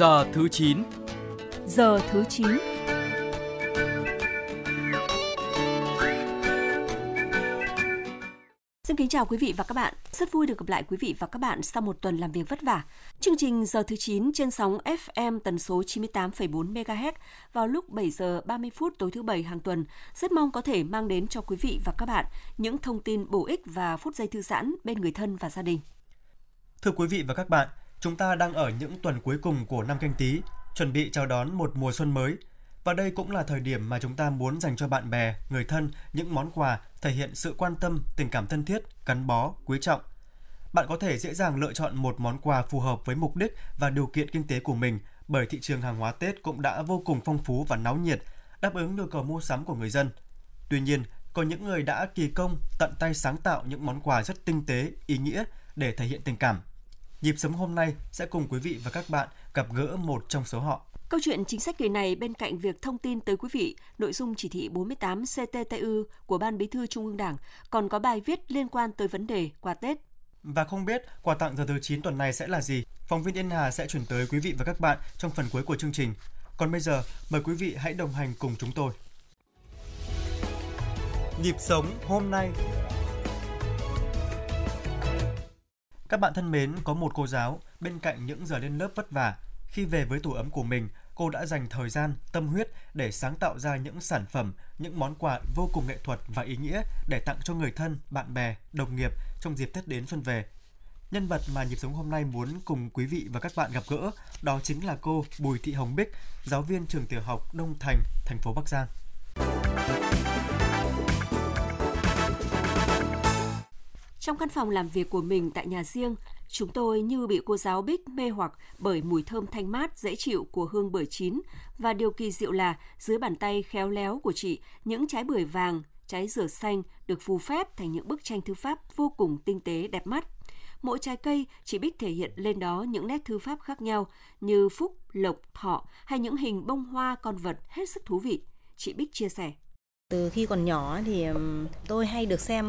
Giờ thứ 9. Giờ thứ 9. Xin kính chào quý vị và các bạn. Rất vui được gặp lại quý vị và các bạn sau một tuần làm việc vất vả. Chương trình Giờ thứ 9 trên sóng FM tần số 98,4 MHz vào lúc 7 giờ 30 phút tối thứ Bảy hàng tuần rất mong có thể mang đến cho quý vị và các bạn những thông tin bổ ích và phút giây thư giãn bên người thân và gia đình. Thưa quý vị và các bạn, chúng ta đang ở những tuần cuối cùng của năm Canh Tý, chuẩn bị chào đón một mùa xuân mới. Và đây cũng là thời điểm mà chúng ta muốn dành cho bạn bè, người thân những món quà thể hiện sự quan tâm, tình cảm thân thiết, gắn bó, quý trọng. Bạn có thể dễ dàng lựa chọn một món quà phù hợp với mục đích và điều kiện kinh tế của mình, bởi thị trường hàng hóa Tết cũng đã vô cùng phong phú và náo nhiệt, đáp ứng nhu cầu mua sắm của người dân. Tuy nhiên, có những người đã kỳ công tận tay sáng tạo những món quà rất tinh tế, ý nghĩa để thể hiện tình cảm. Nhịp sống hôm nay sẽ cùng quý vị và các bạn gặp gỡ một trong số họ. Câu chuyện chính sách kỳ này bên cạnh việc thông tin tới quý vị nội dung chỉ thị 48 CTTU của Ban Bí thư Trung ương Đảng, còn có bài viết liên quan tới vấn đề quà Tết. Và không biết quà tặng giờ thứ 9 tuần này sẽ là gì? Phóng viên Yên Hà sẽ chuyển tới quý vị và các bạn trong phần cuối của chương trình. Còn bây giờ, mời quý vị hãy đồng hành cùng chúng tôi. Nhịp sống hôm nay. Các bạn thân mến, có một cô giáo bên cạnh những giờ lên lớp vất vả, khi về với tổ ấm của mình, cô đã dành thời gian, tâm huyết để sáng tạo ra những sản phẩm, những món quà vô cùng nghệ thuật và ý nghĩa để tặng cho người thân, bạn bè, đồng nghiệp trong dịp Tết đến xuân về. Nhân vật mà Nhịp sống hôm nay muốn cùng quý vị và các bạn gặp gỡ, đó chính là cô Bùi Thị Hồng Bích, giáo viên trường tiểu học Đông Thành, thành phố Bắc Giang. Trong căn phòng làm việc của mình tại nhà riêng, chúng tôi như bị cô giáo Bích mê hoặc bởi mùi thơm thanh mát, dễ chịu của hương bưởi chín, và điều kỳ diệu là dưới bàn tay khéo léo của chị, những trái bưởi vàng, trái dừa xanh được phù phép thành những bức tranh thư pháp vô cùng tinh tế đẹp mắt. Mỗi trái cây, chị Bích thể hiện lên đó những nét thư pháp khác nhau như phúc, lộc, thọ hay những hình bông hoa con vật hết sức thú vị. Chị Bích chia sẻ. Từ khi còn nhỏ thì tôi hay được xem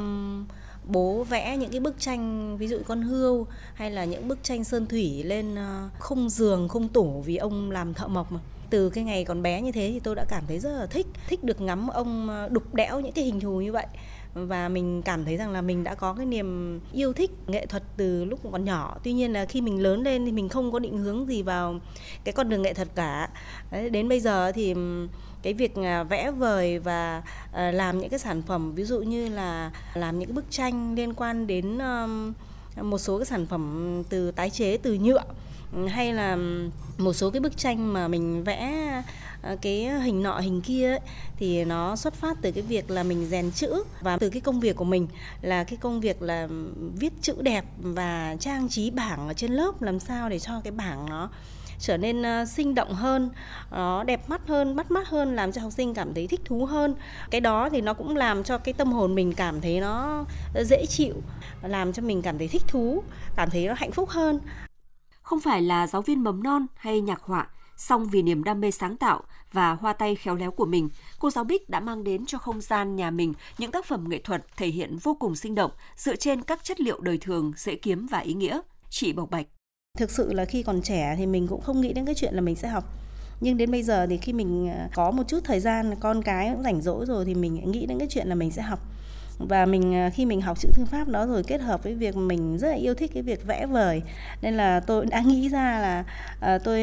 bố vẽ những cái bức tranh, ví dụ con hươu hay là những bức tranh sơn thủy lên khung giường, khung tủ, vì ông làm thợ mộc mà. Từ cái ngày còn bé như thế thì tôi đã cảm thấy rất là thích được ngắm ông đục đẽo những cái hình thù như vậy. Và mình cảm thấy rằng là mình đã có cái niềm yêu thích nghệ thuật từ lúc còn nhỏ. Tuy nhiên là khi mình lớn lên thì mình không có định hướng gì vào cái con đường nghệ thuật cả. Đấy, đến bây giờ thì cái việc vẽ vời và làm những cái sản phẩm, ví dụ như là làm những cái bức tranh liên quan đến một số cái sản phẩm từ tái chế, từ nhựa, hay là một số cái bức tranh mà mình vẽ cái hình nọ hình kia ấy, thì nó xuất phát từ cái việc là mình rèn chữ, và từ cái công việc của mình là cái công việc là viết chữ đẹp và trang trí bảng ở trên lớp, làm sao để cho cái bảng nó trở nên sinh động hơn, nó đẹp mắt hơn, bắt mắt hơn, làm cho học sinh cảm thấy thích thú hơn. Cái đó thì nó cũng làm cho cái tâm hồn mình cảm thấy nó dễ chịu, làm cho mình cảm thấy thích thú, cảm thấy nó hạnh phúc hơn. Không phải là giáo viên mầm non hay nhạc họa, song vì niềm đam mê sáng tạo và hoa tay khéo léo của mình, cô giáo Bích đã mang đến cho không gian nhà mình những tác phẩm nghệ thuật thể hiện vô cùng sinh động dựa trên các chất liệu đời thường, dễ kiếm và ý nghĩa. Chị bộc bạch. Thực sự là khi còn trẻ thì mình cũng không nghĩ đến cái chuyện là mình sẽ học. Nhưng đến bây giờ thì khi mình có một chút thời gian, con cái cũng rảnh rỗi rồi, thì mình nghĩ đến cái chuyện là mình sẽ học. Và khi mình học chữ thư pháp đó rồi, kết hợp với việc mình rất là yêu thích cái việc vẽ vời, nên là tôi đã nghĩ ra là tôi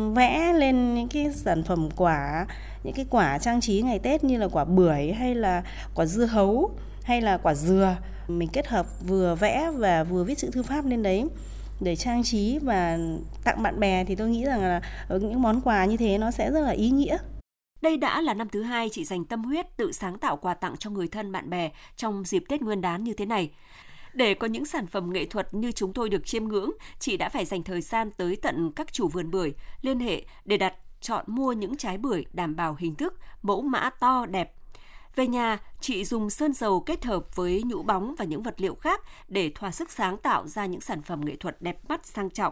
vẽ lên những cái sản phẩm quả, những cái quả trang trí ngày Tết như là quả bưởi hay là quả dưa hấu hay là quả dừa. Mình kết hợp vừa vẽ và vừa viết chữ thư pháp lên đấy để trang trí và tặng bạn bè, thì tôi nghĩ rằng là những món quà như thế nó sẽ rất là ý nghĩa. Đây đã là năm thứ 2 chị dành tâm huyết tự sáng tạo quà tặng cho người thân bạn bè trong dịp Tết Nguyên đán như thế này. Để có những sản phẩm nghệ thuật như chúng tôi được chiêm ngưỡng, chị đã phải dành thời gian tới tận các chủ vườn bưởi, liên hệ để chọn mua những trái bưởi đảm bảo hình thức, mẫu mã to đẹp. Về nhà, chị dùng sơn dầu kết hợp với nhũ bóng và những vật liệu khác để thỏa sức sáng tạo ra những sản phẩm nghệ thuật đẹp mắt sang trọng.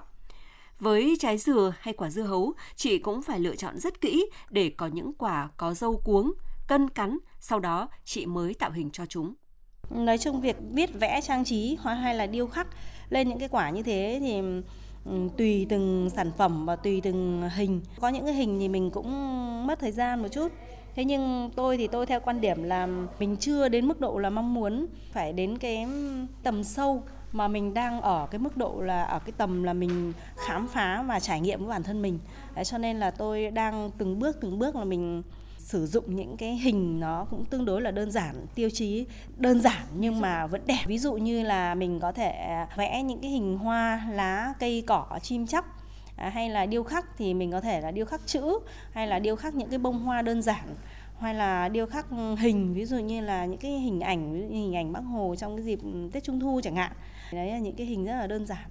Với trái dừa hay quả dưa hấu, chị cũng phải lựa chọn rất kỹ để có những quả có dâu cuống, cân cắn, sau đó chị mới tạo hình cho chúng. Nói chung việc viết vẽ trang trí hay là điêu khắc lên những cái quả như thế thì tùy từng sản phẩm và tùy từng hình. Có những cái hình thì mình cũng mất thời gian một chút. Thế nhưng tôi theo quan điểm là mình chưa đến mức độ là mong muốn phải đến cái tầm sâu, mà mình đang ở cái mức độ là ở cái tầm là mình khám phá và trải nghiệm với bản thân mình. Đấy, cho nên là tôi đang từng bước là mình sử dụng những cái hình nó cũng tương đối là đơn giản, tiêu chí đơn giản nhưng mà vẫn đẹp. Ví dụ như là mình có thể vẽ những cái hình hoa, lá, cây cỏ, chim chóc, hay là điêu khắc thì mình có thể là điêu khắc chữ, hay là điêu khắc những cái bông hoa đơn giản, hay là điêu khắc hình, ví dụ như là những cái hình ảnh Bác Hồ trong cái dịp Tết Trung thu chẳng hạn. Đấy là những cái hình rất là đơn giản.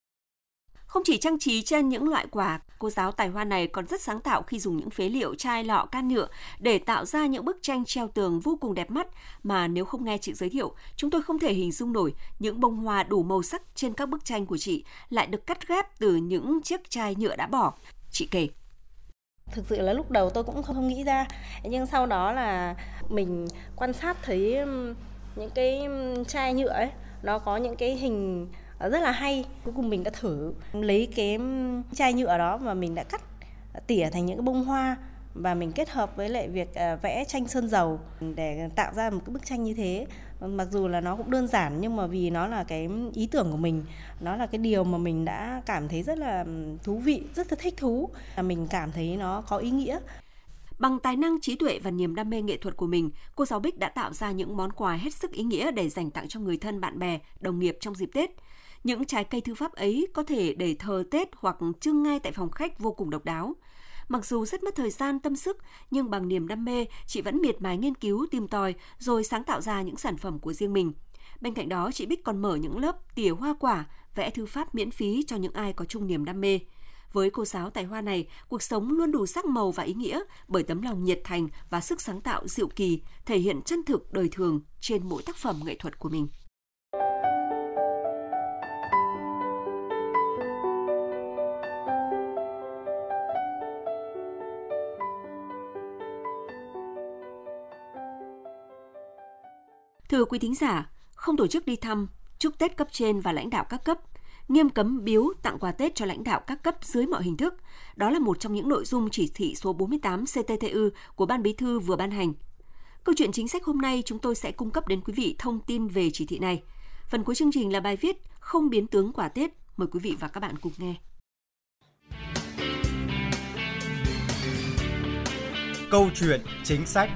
Không chỉ trang trí trên những loại quà, cô giáo tài hoa này còn rất sáng tạo khi dùng những phế liệu chai lọ can nhựa để tạo ra những bức tranh treo tường vô cùng đẹp mắt mà nếu không nghe chị giới thiệu, chúng tôi không thể hình dung nổi những bông hoa đủ màu sắc trên các bức tranh của chị lại được cắt ghép từ những chiếc chai nhựa đã bỏ. Chị kể. Thực sự là lúc đầu tôi cũng không nghĩ ra, nhưng sau đó là mình quan sát thấy những cái chai nhựa ấy, nó có những cái hình rất là hay. Cuối cùng mình đã thử lấy cái chai nhựa đó và mình đã cắt tỉa thành những cái bông hoa, và mình kết hợp với lại việc vẽ tranh sơn dầu để tạo ra một cái bức tranh như thế. Mặc dù là nó cũng đơn giản nhưng mà vì nó là cái ý tưởng của mình, nó là cái điều mà mình đã cảm thấy rất là thú vị, rất là thích thú, là mình cảm thấy nó có ý nghĩa. Bằng tài năng, trí tuệ và niềm đam mê nghệ thuật của mình, cô giáo Bích đã tạo ra những món quà hết sức ý nghĩa để dành tặng cho người thân, bạn bè, đồng nghiệp trong dịp Tết. Những trái cây thư pháp ấy có thể để thờ Tết hoặc trưng ngay tại phòng khách vô cùng độc đáo. Mặc dù rất mất thời gian, tâm sức, nhưng bằng niềm đam mê, chị vẫn miệt mài nghiên cứu, tìm tòi, rồi sáng tạo ra những sản phẩm của riêng mình. Bên cạnh đó, chị Bích còn mở những lớp tỉa hoa quả, vẽ thư pháp miễn phí cho những ai có chung niềm đam mê. Với cô giáo tài hoa này, cuộc sống luôn đủ sắc màu và ý nghĩa bởi tấm lòng nhiệt thành và sức sáng tạo diệu kỳ, thể hiện chân thực đời thường trên mỗi tác phẩm nghệ thuật của mình. Thưa quý thính giả, không tổ chức đi thăm, chúc Tết cấp trên và lãnh đạo các cấp, nghiêm cấm biếu tặng quà Tết cho lãnh đạo các cấp dưới mọi hình thức. Đó là một trong những nội dung chỉ thị số 48 CTTU của Ban Bí thư vừa ban hành. Câu chuyện chính sách hôm nay chúng tôi sẽ cung cấp đến quý vị thông tin về chỉ thị này. Phần cuối chương trình là bài viết Không biến tướng quà Tết. Mời quý vị và các bạn cùng nghe. Câu chuyện chính sách.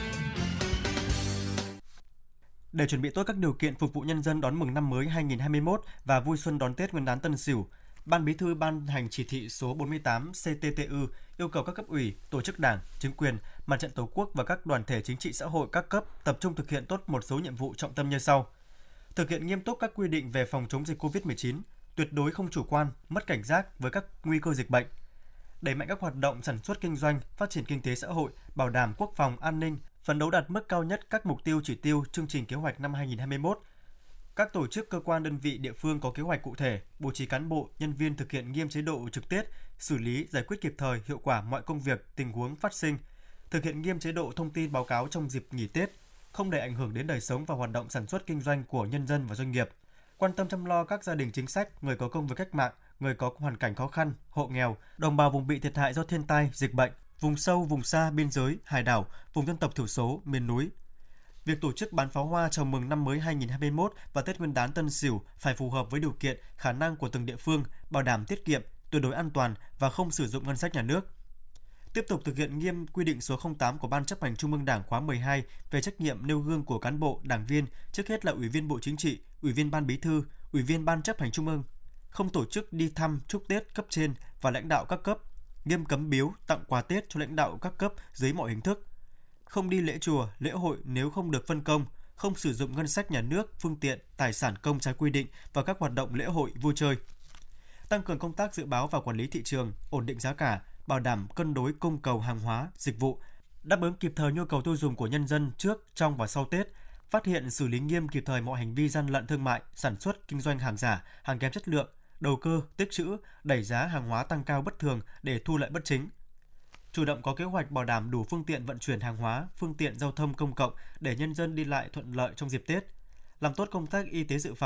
Để chuẩn bị tốt các điều kiện phục vụ nhân dân đón mừng năm mới 2021 và vui xuân đón Tết Nguyên đán Tân Sửu, Ban Bí thư ban hành chỉ thị số 48 CTTU yêu cầu các cấp ủy, tổ chức đảng, chính quyền, Mặt trận Tổ quốc và các đoàn thể chính trị xã hội các cấp tập trung thực hiện tốt một số nhiệm vụ trọng tâm như sau: thực hiện nghiêm túc các quy định về phòng chống dịch COVID-19, tuyệt đối không chủ quan, mất cảnh giác với các nguy cơ dịch bệnh, đẩy mạnh các hoạt động sản xuất kinh doanh, phát triển kinh tế xã hội, bảo đảm quốc phòng an ninh, phấn đấu đạt mức cao nhất các mục tiêu chỉ tiêu chương trình kế hoạch năm 2021. Các tổ chức, cơ quan, đơn vị địa phương có kế hoạch cụ thể, bố trí cán bộ, nhân viên thực hiện nghiêm chế độ trực Tết, xử lý, giải quyết kịp thời, hiệu quả mọi công việc, tình huống phát sinh, thực hiện nghiêm chế độ thông tin báo cáo trong dịp nghỉ Tết, không để ảnh hưởng đến đời sống và hoạt động sản xuất kinh doanh của nhân dân và doanh nghiệp, quan tâm chăm lo các gia đình chính sách, người có công với cách mạng, người có hoàn cảnh khó khăn, hộ nghèo, đồng bào vùng bị thiệt hại do thiên tai, dịch bệnh, vùng sâu, vùng xa, biên giới, hải đảo, vùng dân tộc thiểu số, miền núi. Việc tổ chức bắn pháo hoa chào mừng năm mới 2021 và Tết Nguyên đán Tân Sửu phải phù hợp với điều kiện, khả năng của từng địa phương, bảo đảm tiết kiệm, tuyệt đối an toàn và không sử dụng ngân sách nhà nước. Tiếp tục thực hiện nghiêm quy định số 08 của Ban Chấp hành Trung ương Đảng khóa 12 về trách nhiệm nêu gương của cán bộ, đảng viên, trước hết là Ủy viên Bộ Chính trị, Ủy viên Ban Bí thư, Ủy viên Ban Chấp hành Trung ương, không tổ chức đi thăm, chúc Tết cấp trên và lãnh đạo các cấp, nghiêm cấm biếu, tặng quà Tết cho lãnh đạo các cấp dưới mọi hình thức, không đi lễ chùa, lễ hội nếu không được phân công, không sử dụng ngân sách nhà nước, phương tiện, tài sản công trái quy định vào các hoạt động lễ hội, vui chơi. Tăng cường công tác dự báo và quản lý thị trường, ổn định giá cả, bảo đảm cân đối cung cầu hàng hóa, dịch vụ, đáp ứng kịp thời nhu cầu tiêu dùng của nhân dân trước, trong và sau Tết, phát hiện xử lý nghiêm kịp thời mọi hành vi gian lận thương mại, sản xuất, kinh doanh hàng giả, hàng kém chất lượng, đầu cơ, tích trữ, đẩy giá hàng hóa tăng cao bất thường để thu lợi bất chính. Chủ động có kế hoạch bảo đảm đủ phương tiện vận chuyển hàng hóa, phương tiện giao thông công cộng để nhân dân đi lại thuận lợi trong dịp Tết. Làm tốt công tác y tế dự phòng,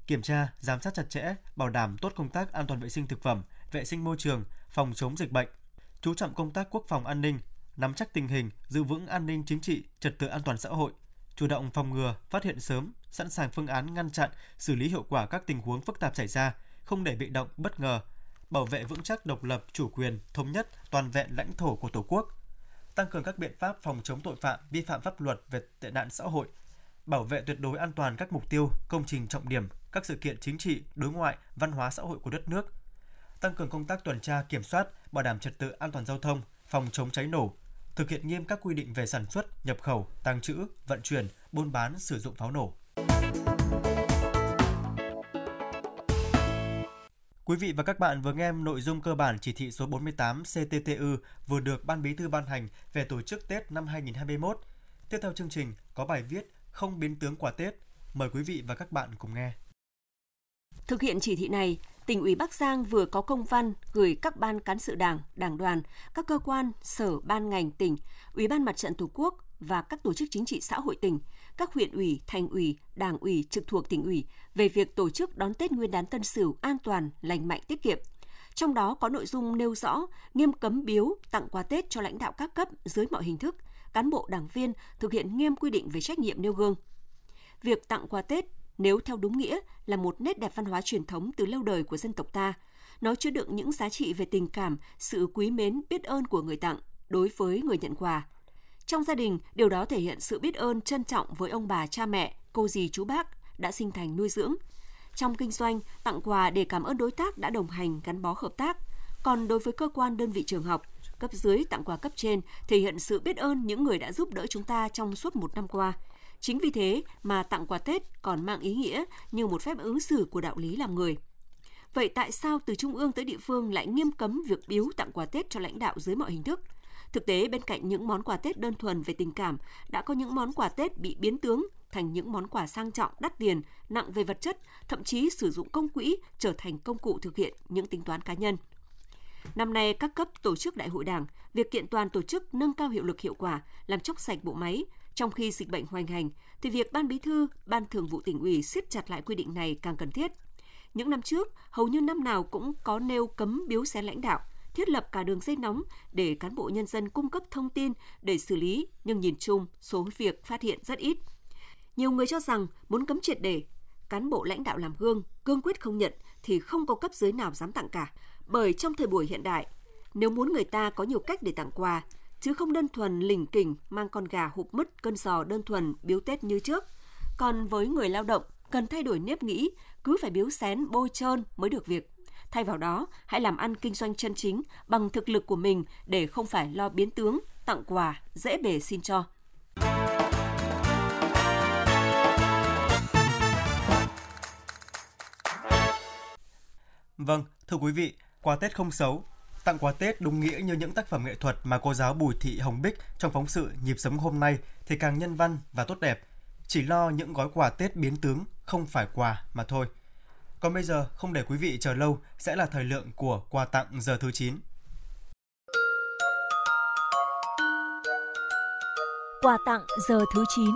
kiểm tra, giám sát chặt chẽ, bảo đảm tốt công tác an toàn vệ sinh thực phẩm, vệ sinh môi trường, phòng chống dịch bệnh, chú trọng công tác quốc phòng an ninh, nắm chắc tình hình, giữ vững an ninh chính trị, trật tự an toàn xã hội, chủ động phòng ngừa, phát hiện sớm, sẵn sàng phương án ngăn chặn, xử lý hiệu quả các tình huống phức tạp xảy ra, không để bị động, bất ngờ, bảo vệ vững chắc độc lập, chủ quyền, thống nhất, toàn vẹn lãnh thổ của Tổ quốc, tăng cường các biện pháp phòng chống tội phạm, vi phạm pháp luật về tệ nạn xã hội, bảo vệ tuyệt đối an toàn các mục tiêu, công trình trọng điểm, các sự kiện chính trị, đối ngoại, văn hóa xã hội của đất nước, tăng cường công tác tuần tra, kiểm soát, bảo đảm trật tự an toàn giao thông, phòng chống cháy nổ, thực hiện nghiêm các quy định về sản xuất, nhập khẩu, tàng trữ, vận chuyển, buôn bán, sử dụng pháo nổ. Quý vị và các bạn vừa nghe nội dung cơ bản chỉ thị số 48 CTTU vừa được Ban Bí thư ban hành về tổ chức Tết năm 2021. Tiếp theo chương trình có bài viết Không biến tướng quà Tết. Mời quý vị và các bạn cùng nghe. Thực hiện chỉ thị này, Tỉnh ủy Bắc Giang vừa có công văn gửi các ban cán sự Đảng, Đảng đoàn, các cơ quan, sở, ban ngành tỉnh, Ủy ban Mặt trận Tổ quốc và các tổ chức chính trị xã hội tỉnh, các huyện ủy, thành ủy, đảng ủy trực thuộc tỉnh ủy về việc tổ chức đón Tết Nguyên đán Tân Sửu an toàn, lành mạnh, tiết kiệm. Trong đó có nội dung nêu rõ nghiêm cấm biếu, tặng quà Tết cho lãnh đạo các cấp dưới mọi hình thức, cán bộ đảng viên thực hiện nghiêm quy định về trách nhiệm nêu gương. Việc tặng quà Tết nếu theo đúng nghĩa là một nét đẹp văn hóa truyền thống từ lâu đời của dân tộc ta, nó chứa đựng những giá trị về tình cảm, sự quý mến, biết ơn của người tặng đối với người nhận quà. Trong gia đình, điều đó thể hiện sự biết ơn, trân trọng với ông bà, cha mẹ, cô dì, chú bác đã sinh thành nuôi dưỡng. Trong kinh doanh, tặng quà để cảm ơn đối tác đã đồng hành, gắn bó hợp tác. Còn đối với cơ quan, đơn vị, trường học, cấp dưới tặng quà cấp trên thể hiện sự biết ơn những người đã giúp đỡ chúng ta trong suốt một năm qua. Chính vì thế mà tặng quà Tết còn mang ý nghĩa như một phép ứng xử của đạo lý làm người. Vậy tại sao từ trung ương tới địa phương lại nghiêm cấm việc biếu tặng quà Tết cho lãnh đạo dưới mọi hình thức? Thực tế, bên cạnh những món quà Tết đơn thuần về tình cảm, đã có những món quà Tết bị biến tướng thành những món quà sang trọng, đắt tiền, nặng về vật chất, thậm chí sử dụng công quỹ trở thành công cụ thực hiện những tính toán cá nhân. Năm nay, các cấp tổ chức đại hội Đảng, việc kiện toàn tổ chức nâng cao hiệu lực hiệu quả, làm chóc sạch bộ máy. Trong khi dịch bệnh hoành hành, thì việc Ban Bí thư, Ban Thường vụ Tỉnh ủy siết chặt lại quy định này càng cần thiết. Những năm trước, hầu như năm nào cũng có nêu cấm biếu xén lãnh đạo, thiết lập cả đường dây nóng để cán bộ nhân dân cung cấp thông tin để xử lý, nhưng nhìn chung, số việc phát hiện rất ít. Nhiều người cho rằng muốn cấm triệt để, cán bộ lãnh đạo làm gương, cương quyết không nhận thì không có cấp dưới nào dám tặng cả. Bởi trong thời buổi hiện đại, nếu muốn người ta có nhiều cách để tặng quà, chứ không đơn thuần lỉnh kỉnh mang con gà hụp mứt cân giò đơn thuần biếu Tết như trước. Còn với người lao động, cần thay đổi nếp nghĩ, cứ phải biếu xén bôi trơn mới được việc. Thay vào đó, hãy làm ăn kinh doanh chân chính bằng thực lực của mình để không phải lo biến tướng, tặng quà, dễ bề xin cho. Vâng, thưa quý vị, quà Tết không xấu. Tặng quà Tết đúng nghĩa như những tác phẩm nghệ thuật mà cô giáo Bùi Thị Hồng Bích trong phóng sự Nhịp sống hôm nay thì càng nhân văn và tốt đẹp. Chỉ lo những gói quà Tết biến tướng, không phải quà mà thôi. Còn bây giờ, không để quý vị chờ lâu, sẽ là thời lượng của quà tặng giờ thứ 9. Quà tặng giờ thứ 9.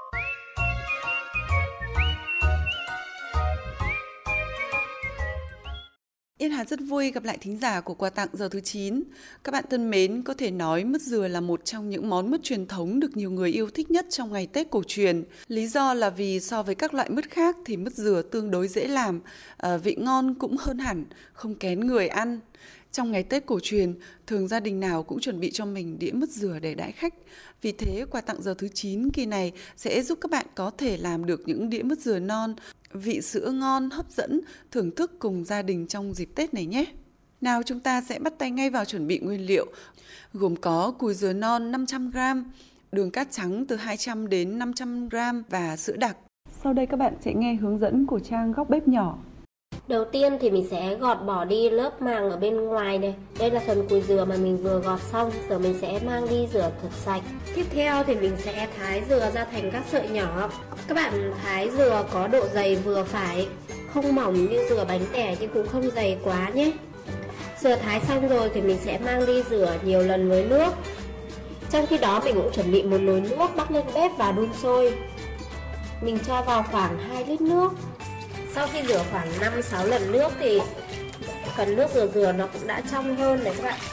Yên Hà rất vui gặp lại thính giả của quà tặng giờ thứ 9. Các bạn thân mến, có thể nói mứt dừa là một trong những món mứt truyền thống được nhiều người yêu thích nhất trong ngày Tết cổ truyền. Lý do là vì so với các loại mứt khác thì mứt dừa tương đối dễ làm, vị ngon cũng hơn hẳn, không kén người ăn. Trong ngày Tết cổ truyền, thường gia đình nào cũng chuẩn bị cho mình đĩa mứt dừa để đãi khách. Vì thế, quà tặng giờ thứ 9 kỳ này sẽ giúp các bạn có thể làm được những đĩa mứt dừa non, vị sữa ngon, hấp dẫn, thưởng thức cùng gia đình trong dịp Tết này nhé. Nào chúng ta sẽ bắt tay ngay vào chuẩn bị nguyên liệu, gồm có cùi dừa non 500g, đường cát trắng từ 200 đến 500g và sữa đặc. Sau đây các bạn sẽ nghe hướng dẫn của trang Góc Bếp Nhỏ. Đầu tiên thì mình sẽ gọt bỏ đi lớp màng ở bên ngoài này. Đây là phần cùi dừa mà mình vừa gọt xong, giờ mình sẽ mang đi rửa thật sạch. Tiếp theo thì mình sẽ thái dừa ra thành các sợi nhỏ. Các bạn thái dừa có độ dày vừa phải, không mỏng như dừa bánh tẻ nhưng cũng không dày quá nhé. Dừa thái xong rồi thì mình sẽ mang đi rửa nhiều lần với nước. Trong khi đó mình cũng chuẩn bị một nồi nước bắc lên bếp và đun sôi. Mình cho vào khoảng 2 lít nước. Sau khi rửa khoảng 5-6 lần nước thì phần nước dừa nó cũng đã trong hơn này các bạn.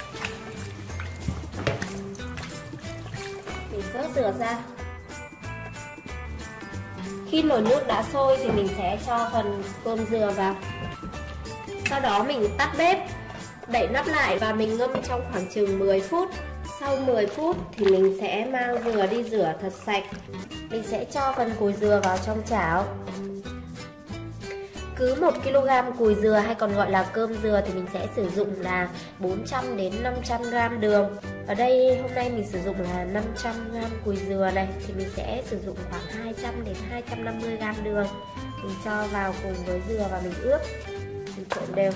Mình vớt dừa ra. Khi nồi nước đã sôi thì mình sẽ cho phần cơm dừa vào. Sau đó mình tắt bếp, đậy nắp lại và mình ngâm trong khoảng chừng 10 phút. Sau 10 phút thì mình sẽ mang dừa đi rửa thật sạch. Mình sẽ cho phần cùi dừa vào trong chảo. Cứ 1 kg cùi dừa hay còn gọi là cơm dừa thì mình sẽ sử dụng là 400 đến 500 g đường. Ở đây hôm nay mình sử dụng là 500 g cùi dừa này thì mình sẽ sử dụng khoảng 200 đến 250 g đường. Mình cho vào cùng với dừa và mình ướp. Mình trộn đều.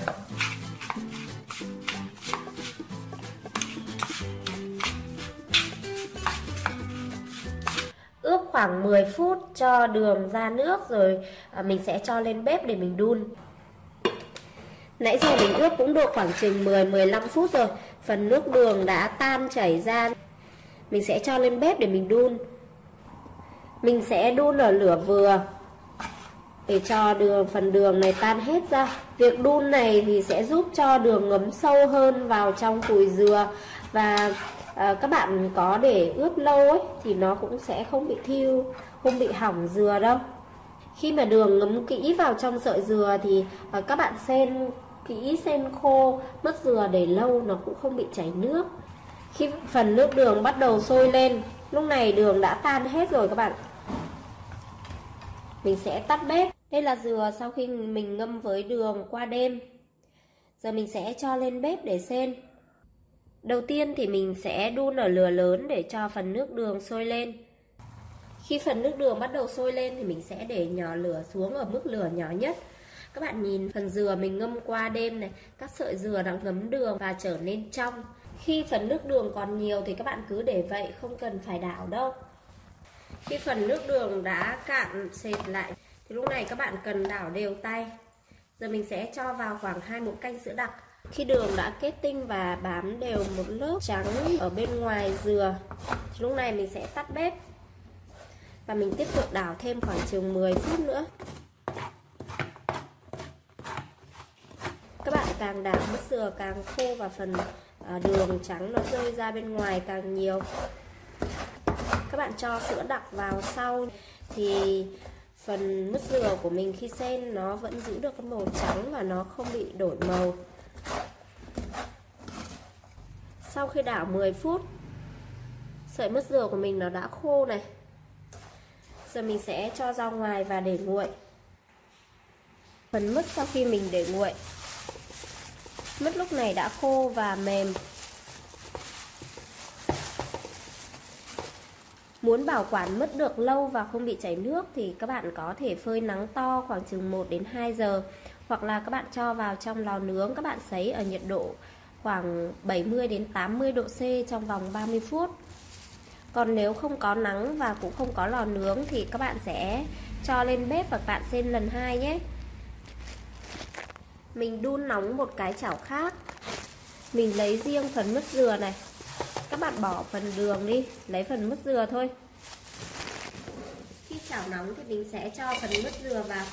Ướp khoảng 10 phút cho đường ra nước rồi mình sẽ cho lên bếp để mình đun. Nãy giờ mình ướp cũng được khoảng chừng 10-15 phút rồi. Phần nước đường đã tan chảy ra. Mình sẽ cho lên bếp để mình đun. Mình sẽ đun ở lửa vừa để cho phần đường này tan hết ra. Việc đun này thì sẽ giúp cho đường ngấm sâu hơn vào trong cùi dừa. Và các bạn có để ướp lâu ấy thì nó cũng sẽ không bị thiêu, không bị hỏng dừa đâu. Khi mà đường ngấm kỹ vào trong sợi dừa thì các bạn xen kỹ, xen khô, mứt dừa để lâu nó cũng không bị chảy nước. Khi phần nước đường bắt đầu sôi lên, lúc này đường đã tan hết rồi các bạn. Mình sẽ tắt bếp. Đây là dừa sau khi mình ngâm với đường qua đêm. Giờ mình sẽ cho lên bếp để xên. Đầu tiên thì mình sẽ đun ở lửa lớn để cho phần nước đường sôi lên. Khi phần nước đường bắt đầu sôi lên thì mình sẽ để nhỏ lửa xuống ở mức lửa nhỏ nhất. Các bạn nhìn phần dừa mình ngâm qua đêm này, các sợi dừa đã ngấm đường và trở nên trong. Khi phần nước đường còn nhiều thì các bạn cứ để vậy, không cần phải đảo đâu. Khi phần nước đường đã cạn sệt lại thì lúc này các bạn cần đảo đều tay. Giờ mình sẽ cho vào khoảng 2 muỗng canh sữa đặc. Khi đường đã kết tinh và bám đều một lớp trắng ở bên ngoài dừa thì lúc này mình sẽ tắt bếp. Và mình tiếp tục đảo thêm khoảng chừng 10 phút nữa. Các bạn càng đảo mứt dừa càng khô và phần đường trắng nó rơi ra bên ngoài càng nhiều. Các bạn cho sữa đặc vào sau thì phần mứt dừa của mình khi xên nó vẫn giữ được cái màu trắng và nó không bị đổi màu. Sau khi đảo 10 phút, sợi mứt dừa của mình nó đã khô này. Giờ mình sẽ cho ra ngoài và để nguội. Phần mứt sau khi mình để nguội, mứt lúc này đã khô và mềm. Muốn bảo quản mứt được lâu và không bị chảy nước thì các bạn có thể phơi nắng to khoảng chừng 1 đến 2 giờ. Hoặc là các bạn cho vào trong lò nướng, các bạn sấy ở nhiệt độ khoảng 70 đến 80 độ C trong vòng 30 phút. Còn nếu không có nắng và cũng không có lò nướng thì các bạn sẽ cho lên bếp và các bạn xên lần 2 nhé. Mình đun nóng một cái chảo khác. Mình lấy riêng phần mứt dừa này. Các bạn bỏ phần đường đi, lấy phần mứt dừa thôi. Khi chảo nóng thì mình sẽ cho phần mứt dừa vào.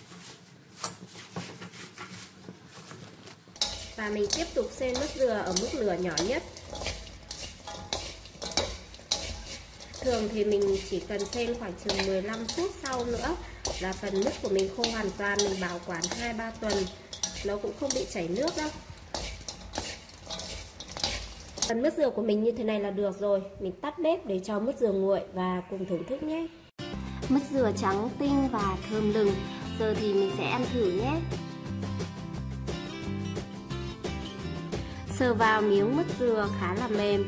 Và mình tiếp tục xên mứt dừa ở mức lửa nhỏ nhất. Thường thì mình chỉ cần xên khoảng chừng 15 phút sau nữa là phần mứt của mình khô hoàn toàn. Mình bảo quản 2-3 tuần nó cũng không bị chảy nước đâu. Phần mứt dừa của mình như thế này là được rồi. Mình tắt bếp để cho mứt dừa nguội và cùng thưởng thức nhé. Mứt dừa trắng tinh và thơm lừng. Giờ thì mình sẽ ăn thử nhé. Sờ vào miếng mứt dừa khá là mềm.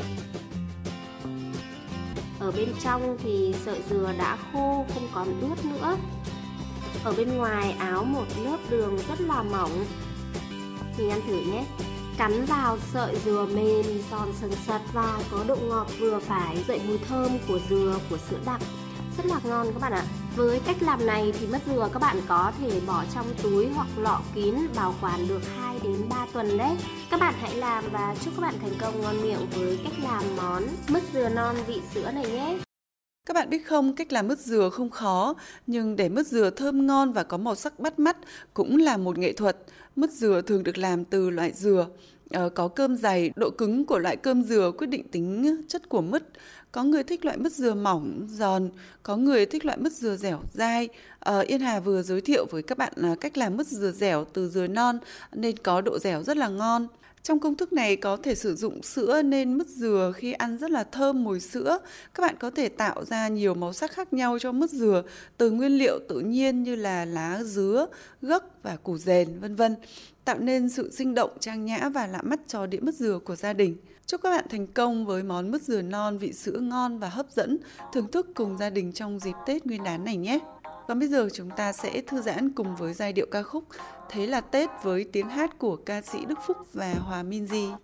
Ở bên trong thì sợi dừa đã khô, không còn ướt nữa. Ở bên ngoài áo một lớp đường rất là mỏng. Mình ăn thử nhé. Cắn vào sợi dừa mềm, giòn sần sật và có độ ngọt vừa phải, dậy mùi thơm của dừa, của sữa đặc. Rất là ngon các bạn ạ. Với cách làm này thì mứt dừa các bạn có thể bỏ trong túi hoặc lọ kín, bảo quản được 2 đến 3 tuần đấy. Các bạn hãy làm và chúc các bạn thành công ngon miệng với cách làm món mứt dừa non vị sữa này nhé. Các bạn biết không, cách làm mứt dừa không khó, nhưng để mứt dừa thơm ngon và có màu sắc bắt mắt cũng là một nghệ thuật. Mứt dừa thường được làm từ loại dừa có cơm dày, độ cứng của loại cơm dừa quyết định tính chất của mứt. Có người thích loại mứt dừa mỏng, giòn, có người thích loại mứt dừa dẻo, dai. Yên Hà vừa giới thiệu với các bạn cách làm mứt dừa dẻo từ dừa non nên có độ dẻo rất là ngon. Trong công thức này có thể sử dụng sữa nên mứt dừa khi ăn rất là thơm mùi sữa. Các bạn có thể tạo ra nhiều màu sắc khác nhau cho mứt dừa từ nguyên liệu tự nhiên như là lá dứa, gấc và củ dền, vân vân, tạo nên sự sinh động, trang nhã và lạ mắt cho đĩa mứt dừa của gia đình. Chúc các bạn thành công với món mứt dừa non vị sữa ngon và hấp dẫn, thưởng thức cùng gia đình trong dịp Tết Nguyên đán này nhé. Còn bây giờ chúng ta sẽ thư giãn cùng với giai điệu ca khúc Thế là Tết với tiếng hát của ca sĩ Đức Phúc và Hòa Minzy.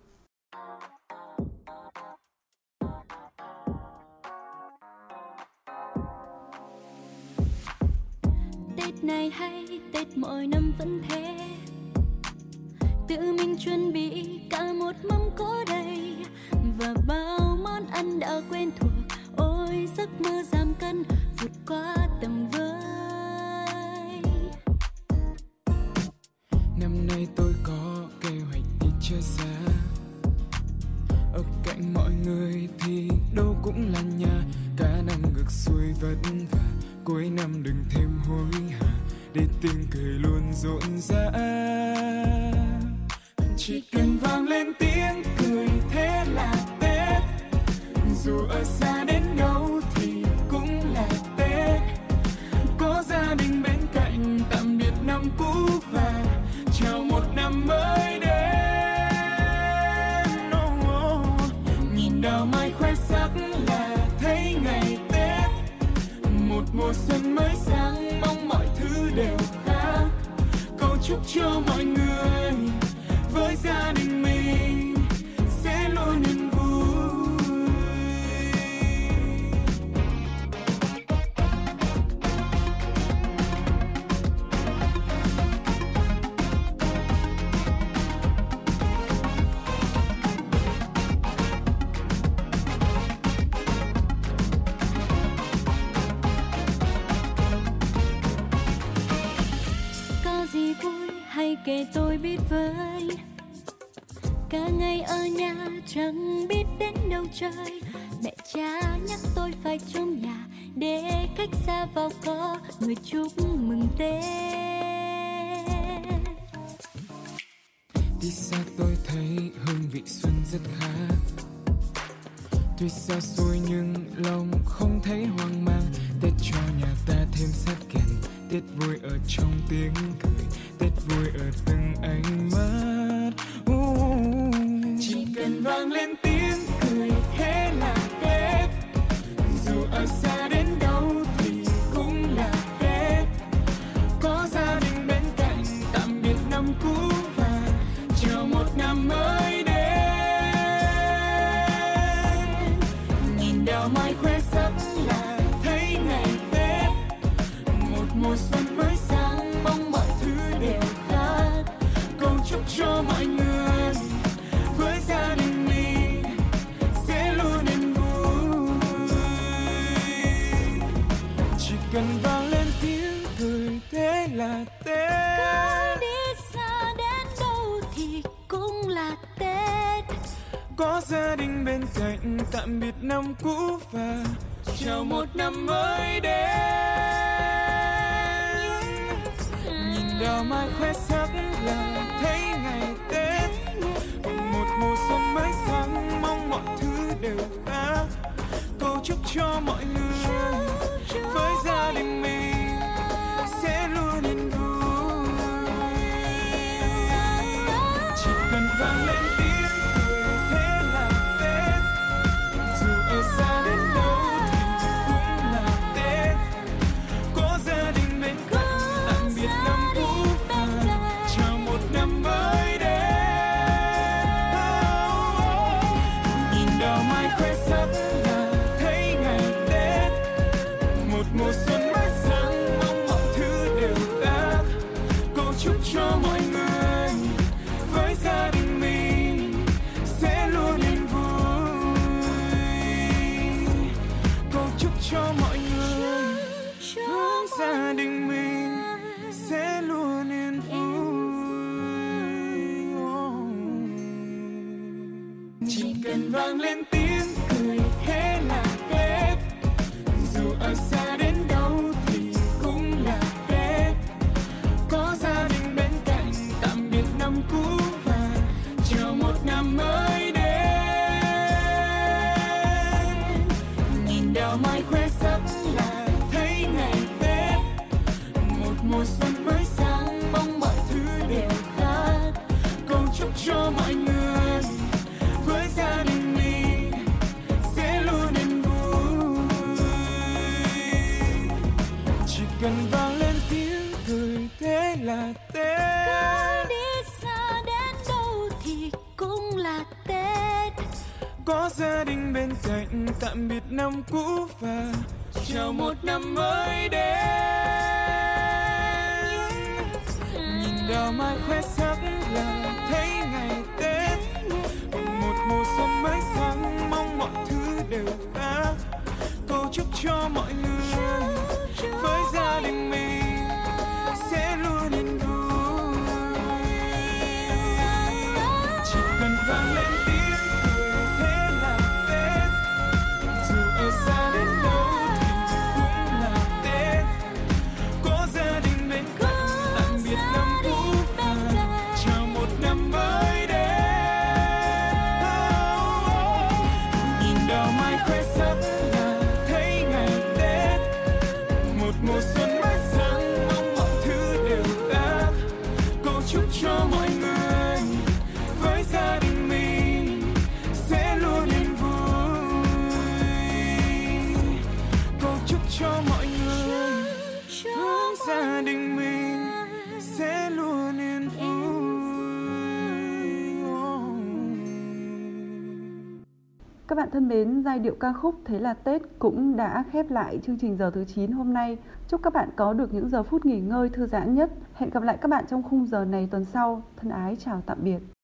Tết này hay Tết mỗi năm vẫn thế, tự mình chuẩn bị cả một mâm cỗ đầy và bao món ăn đã quen thuộc. Ôi giấc mơ giảm cân vượt qua tầm với. Năm nay tôi có kế hoạch đi chơi xa, ở cạnh mọi người thì đâu cũng là nhà. Cả năm ngược xuôi vất vả, cuối năm đừng thêm hối hả, để tiếng cười luôn rộn rã. Chỉ cần vang lên tiếng cười thế là Tết, dù ở xa đến đâu thì cũng là Tết. Có gia đình bên cạnh tạm biệt năm cũ và chào một năm mới đến. Nhìn đào mai khoe sắc là thấy ngày Tết, một mùa xuân mới sang mong mọi thứ đều khác. Cầu chúc cho mọi người với gia đình mình sẽ luôn yên vui. Có gì vui hay kể tôi biết với, cả ngày ở nhà chẳng biết đến đâu chơi. Mẹ cha nhắc tôi phải trong nhà để khách xa vào có người chúc mừng Tết. Đi xa tôi thấy hương vị xuân rất khác, tuy xa xôi nhưng lòng không thấy hoang mang. Tết cho nhà ta thêm sát kèn, Tết vui ở trong tiếng cười, Tết vui ở từng ánh mắt. Chỉ cần vang lên tiếng cười thế là Tết, dù ở xa đến đâu thì cũng là Tết. Có gia đình bên cạnh tạm biệt năm cũ và chào một năm mới đến. Nhìn đào mai khoe sắc là thấy ngày Tết, một mùa xuân mới sang mong mọi thứ đều khác. Cầu chúc cho mọi người với gia đình mình sẽ luôn yên vui. Chỉ cần vang lên tiếng cười thế là Tết. Có đi xa đến đâu thì cũng là Tết. Có gia đình bên cạnh tạm biệt năm cũ và chào một năm mới đến. Nhìn đào mai khoe sắc là thấy ngày Tết, một mùa xuân mới sang mong mọi thứ đều khác. Cầu chúc cho mọi người với gia đình mình sẽ luôn yên vui. Chỉ cần vang lên tiếng cười thế là Tết, dù ở xa đến đâu thì cũng là Tết. Có gia đình bên cạnh tạm biệt năm cũ và chào một năm mới đến. Nhìn đào mai khoe sắc là thấy ngày Tết, Chỉ cần vang lên tiếng cười thế là Tết, dù ở xa đến đâu thì cũng là Tết. Có gia đình bên cạnh tạm biệt năm cũ và chờ một năm mới đến. Nhìn đào mai khoe sắc là thấy ngày Tết, một mùa xuân mới sáng mong mọi thứ đều khác. Cầu chúc cho mọi người với gia đình mình sẽ luôn yên vui. Chỉ cần vang lên tiếng cười thế là Tết. Có đi xa đến đâu thì cũng là Tết. Có gia đình bên cạnh tạm biệt năm cũ và chào một năm mới đến. Nhìn đào mai khoe sắc là thấy ngày Tết, một mùa xuân mới sáng mong mọi thứ đều khác. Cầu chúc cho mọi người với gia đình mình sẽ luôn yên vui. Chỉ cần vang lên tiếng cười thế là Tết, dù ở xa đến đâu thì cũng là Tết. Có gia đình bên cạnh tạm biệt năm cũ và chào một năm mới đến. Nhìn đào mai khoe sắc là thấy ngày Tết, một mùa xuân mới sáng mong mọi thứ đều khác. Cầu chúc cho mọi người với gia đình mình sẽ luôn yên vui. Cầu chúc cho mọi người với gia đình mình sẽ luôn yên vui. Các bạn thân mến, giai điệu ca khúc Thế là Tết cũng đã khép lại chương trình giờ thứ 9 hôm nay. Chúc các bạn có được những giờ phút nghỉ ngơi thư giãn nhất. Hẹn gặp lại các bạn trong khung giờ này tuần sau. Thân ái chào tạm biệt.